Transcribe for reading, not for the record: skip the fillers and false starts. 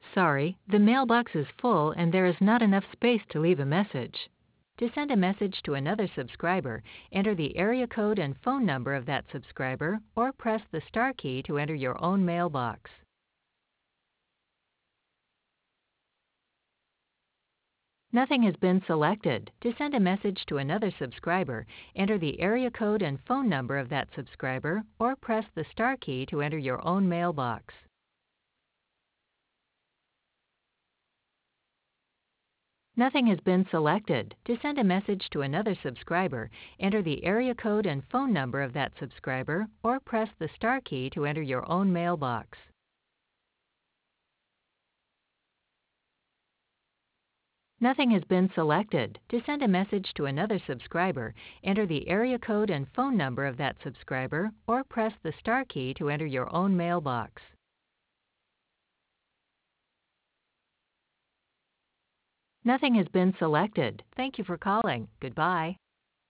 Sorry, the mailbox is full and there is not enough space to leave a message. To send a message to another subscriber, enter the area code and phone number of that subscriber or press the star key to enter your own mailbox. Nothing has been selected. To send a message to another subscriber, enter the area code and phone number of that subscriber or press the star key to enter your own mailbox. Nothing has been selected. To send a message to another subscriber, enter the area code and phone number of that subscriber or press the star key to enter your own mailbox. Nothing has been selected. To send a message to another subscriber, enter the area code and phone number of that subscriber or press the star key to enter your own mailbox. Nothing has been selected. Thank you for calling. Goodbye.